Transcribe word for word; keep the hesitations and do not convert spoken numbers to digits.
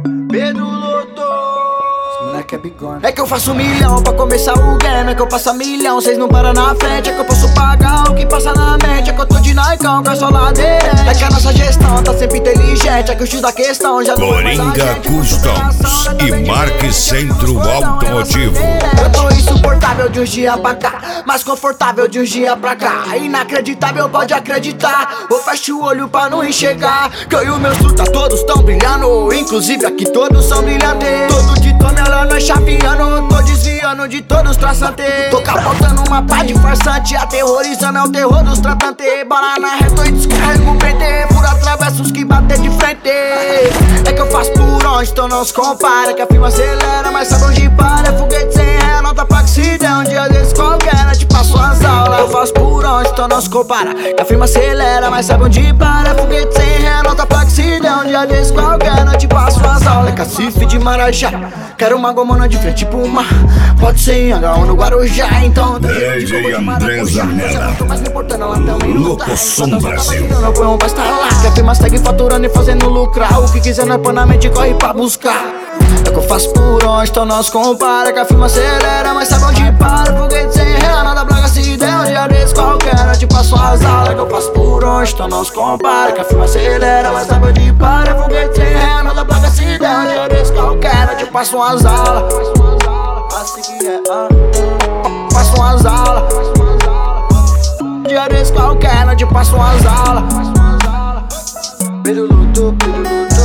Pedro Loto. Moleque é bigode. É que eu faço milhão pra começar o game. É que eu passo milhão, cês não param na frente. É que eu posso pagar o que passa na mente. É que eu tô de Naicão com a sola aderente. É que a nossa gestão tá sempre inteligente. É que o X da questão já não é mais a Coringa gente. Customs e Marque Centro Automotivo. Eu tô insuportável de uns dias pra cá, mais confortável de uns dias pra cá. Inacreditável, pode acreditar. Eu fecho o olho pra não enxergar que eu e o meu truta todos tão brilhando. Inclusive aqui todos são brilhantes. Todo de tonelando é chapeando. Tô desviando de todos traçantes. Tô capotando uma pá de farsante. Aterrorizando é o terror dos tratantes. Bala na reta e descarrego o pente. Furo atravesso os que bater de frente. É que eu faço por onde, então não se compara. Que a firma acelera, mas sabe onde para. É foguete sem ré, nota pra que se der. Um dia desse qualquer, te passo as aulas. Eu faço por onde, então não se compara. Que a firma acelera, mas sabe onde para. É foguete sem ré, nota pra que se der. Um dia desse qualquer, te passo as aulas. É cacife de Marajá, quero uma gomona de frente pro mar. Pode ser em H um no Guarujá, então D J André Zanella, Loco Som Brasil. não põe um basta lá, que a firma segue faturando e fazendo lucrar. O que quiser não põe na mente, corre pra buscar. É que eu faço por onde, então não se compara. Que a firma acelera, mas sabe onde para. Foguete sem ré, nada braga se der. Um dia desse qualquer, eu te passo as aulas. É que eu faço por onde, então não se compara. Que a firma acelera, mas sabe onde para. Foguete sem ré, nada braga se der. Um dia desse qualquer, eu te passo as aulas. Assim que é, ah. Passo umas aulas. Um dia desse qualquer, eu te passo umas aulas. Pedro Loto, Pedro Loto.